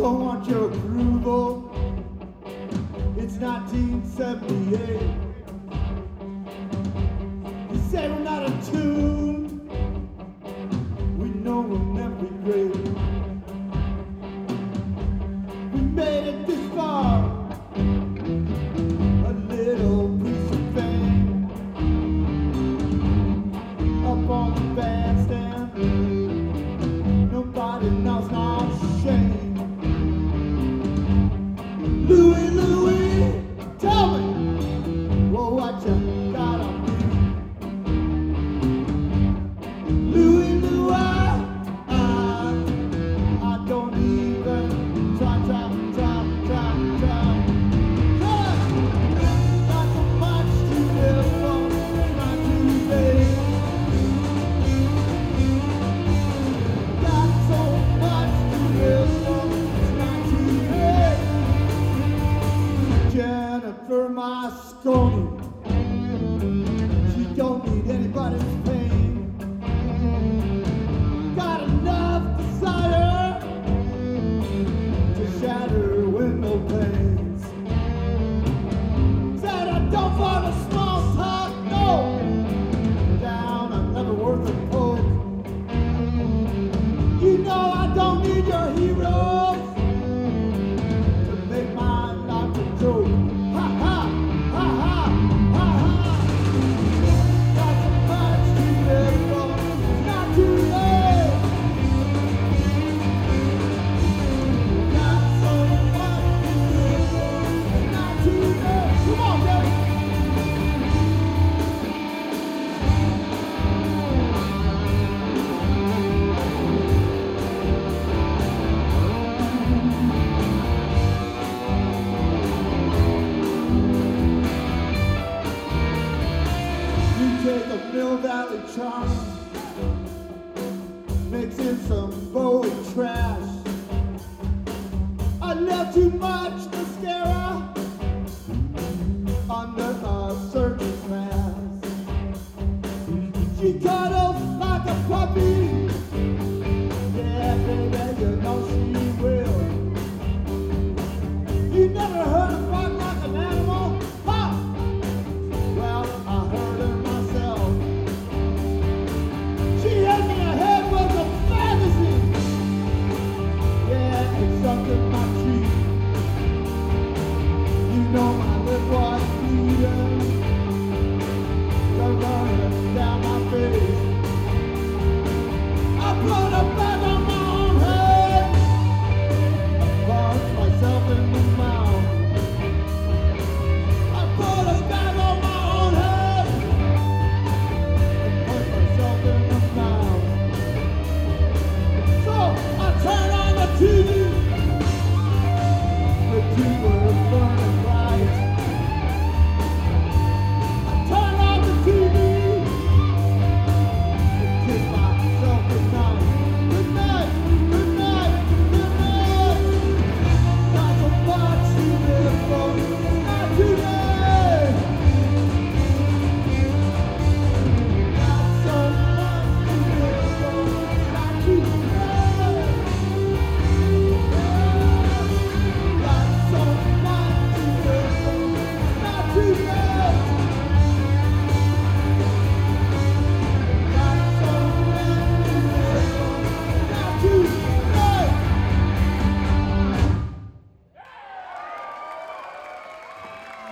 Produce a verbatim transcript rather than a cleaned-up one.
don't want your approval. It's nineteen seventy-eight. You say we're not in tune. We know we'll never be great. We made it this far. A little piece of fame. Up on the bandstand. Nobody knows no shame. Louie, Louie, tell me, well, what you got on me? Louie, Louie, I, I don't even try, try, try, try, try. Got so much to live for, not too late. Got so much to live for, it's not too late. Jennifer Moscone, she don't need anybody's pain. Got enough desire to shatter window panes. Said I don't want a small talk, no. Down, I'm never worth a poke. You know I don't need your heroes to make my life a joke. Ha ha, ha ha, ha ha. Got so much to live for, it's not too late. Got so much to live for, it's not too late. Come on, baby. You take a Mill Valley charm, mix in some Bowie trash. I love too much mascara.